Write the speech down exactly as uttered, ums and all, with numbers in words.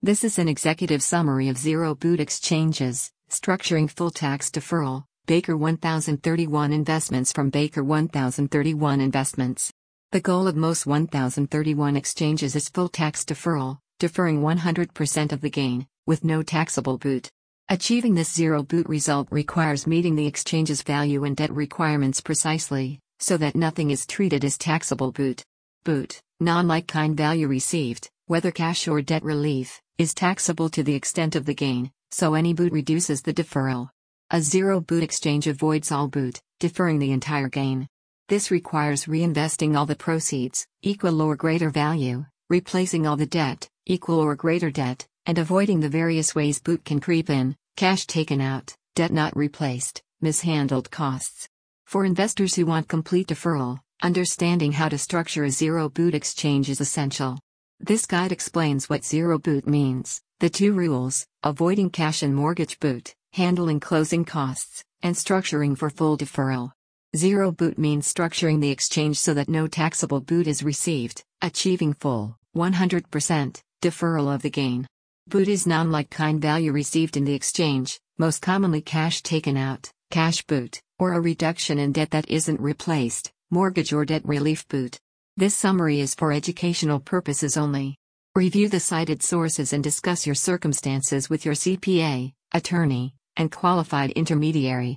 This is an executive summary of Zero Boot Exchanges, Structuring Full Tax Deferral, Baker one thousand thirty-one Investments from Baker one thousand thirty-one Investments. The goal of most one thousand thirty-one exchanges is full tax deferral, deferring one hundred percent of the gain, with no taxable boot. Achieving this zero boot result requires meeting the exchange's value and debt requirements precisely, so that nothing is treated as taxable boot. Boot, non-like-kind value received, whether cash or debt relief, is taxable to the extent of the gain, so any boot reduces the deferral. A zero boot exchange avoids all boot, deferring the entire gain. This requires reinvesting all the proceeds, equal or greater value, replacing all the debt, equal or greater debt, and avoiding the various ways boot can creep in: cash taken out, debt not replaced, mishandled costs. For investors who want complete deferral, understanding how to structure a zero boot exchange is essential. This guide explains what zero boot means, the two rules: avoiding cash and mortgage boot, handling closing costs, and structuring for full deferral. Zero boot means structuring the exchange so that no taxable boot is received, achieving full, one hundred percent, deferral of the gain. Boot is non-like-kind value received in the exchange, most commonly cash taken out, cash boot, or a reduction in debt that isn't replaced, mortgage or debt relief boot. This summary is for educational purposes only. Review the cited sources and discuss your circumstances with your C P A, attorney, and qualified intermediary.